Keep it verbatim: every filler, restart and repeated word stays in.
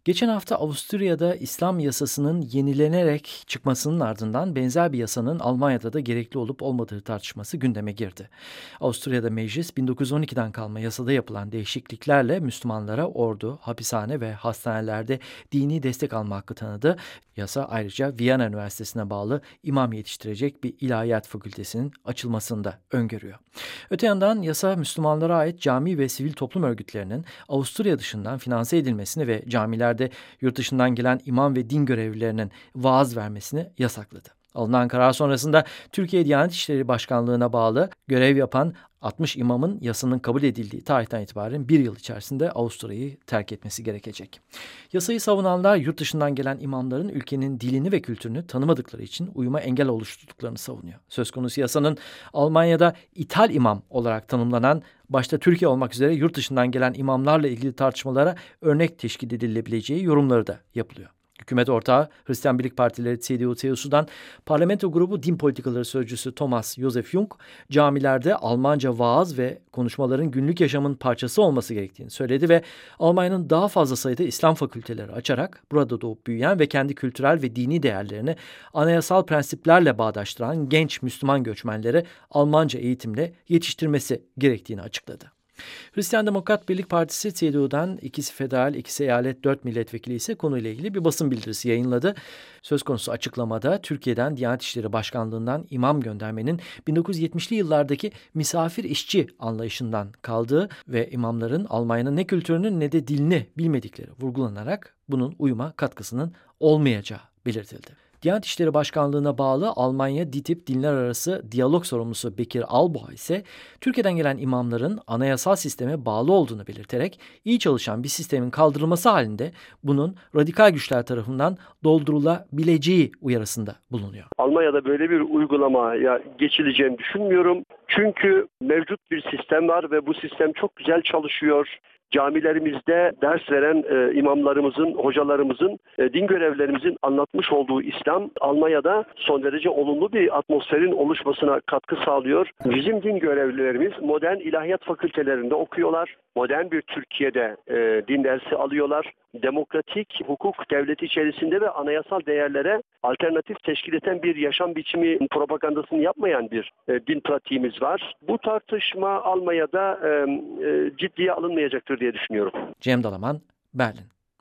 Geçen hafta Avusturya'da İslam yasasının yenilenerek çıkmasının ardından benzer bir yasanın Almanya'da da gerekli olup olmadığı tartışması gündeme girdi. Avusturya'da meclis bin dokuz yüz on ikiden kalma yasada yapılan değişikliklerle Müslümanlara ordu, hapishane ve hastanelerde dini destek alma hakkı tanıdı. Yasa ayrıca Viyana Üniversitesi'ne bağlı imam yetiştirecek bir ilahiyat fakültesinin açılmasını da öngörüyor. Öte yandan yasa Müslümanlara ait cami ve sivil toplum örgütlerinin Avusturya dışından finanse edilmesini ve camilerde yurt dışından gelen imam ve din görevlilerinin vaaz vermesini yasakladı. Alınan karar sonrasında Türkiye Diyanet İşleri Başkanlığı'na bağlı görev yapan altmış imamın yasanın kabul edildiği tarihten itibaren bir yıl içerisinde Avusturya'yı terk etmesi gerekecek. Yasayı savunanlar yurt dışından gelen imamların ülkenin dilini ve kültürünü tanımadıkları için uyuma engel oluşturduklarını savunuyor. Söz konusu yasanın Almanya'da ithal imam olarak tanımlanan, başta Türkiye olmak üzere yurt dışından gelen imamlarla ilgili tartışmalara örnek teşkil edilebileceği yorumları da yapılıyor. Hükümet ortağı Hristiyan Birlik Partileri C D U C S U'dan Parlamento Grubu Din Politikaları Sözcüsü Thomas Josef Jung, camilerde Almanca vaaz ve konuşmaların günlük yaşamın parçası olması gerektiğini söyledi ve Almanya'nın daha fazla sayıda İslam fakülteleri açarak burada doğup büyüyen ve kendi kültürel ve dini değerlerini anayasal prensiplerle bağdaştıran genç Müslüman göçmenleri Almanca eğitimle yetiştirmesi gerektiğini açıkladı. Hristiyan Demokrat Birlik Partisi C D U'dan ikisi federal, ikisi eyalet dört milletvekili ise konuyla ilgili bir basın bildirisi yayınladı. Söz konusu açıklamada Türkiye'den Diyanet İşleri Başkanlığı'ndan imam göndermenin bin dokuz yüz yetmişli yıllardaki misafir işçi anlayışından kaldığı ve imamların Almanya'nın ne kültürünü ne de dilini bilmedikleri vurgulanarak bunun uyuma katkısının olmayacağı belirtildi. Diyanet İşleri Başkanlığı'na bağlı Almanya DİTİB Dinler Arası Diyalog Sorumlusu Bekir Alboğa ise Türkiye'den gelen imamların anayasal sisteme bağlı olduğunu belirterek iyi çalışan bir sistemin kaldırılması halinde bunun radikal güçler tarafından doldurulabileceği uyarısında bulunuyor. Almanya'da böyle bir uygulamaya geçileceğini düşünmüyorum. Çünkü mevcut bir sistem var ve bu sistem çok güzel çalışıyor. Camilerimizde ders veren e, imamlarımızın, hocalarımızın, e, din görevlerimizin anlatmış olduğu İslam, Almanya'da son derece olumlu bir atmosferin oluşmasına katkı sağlıyor. Bizim din görevlilerimiz modern ilahiyat fakültelerinde okuyorlar. Modern bir Türkiye'de e, din dersi alıyorlar. Demokratik hukuk devleti içerisinde ve anayasal değerlere alternatif teşkil eden bir yaşam biçimi propagandasını yapmayan bir e, din pratiğimiz var. Bu tartışma Almanya'da e, e, ciddiye alınmayacaktır diye düşünüyorum. Cem Dalaman, Berlin.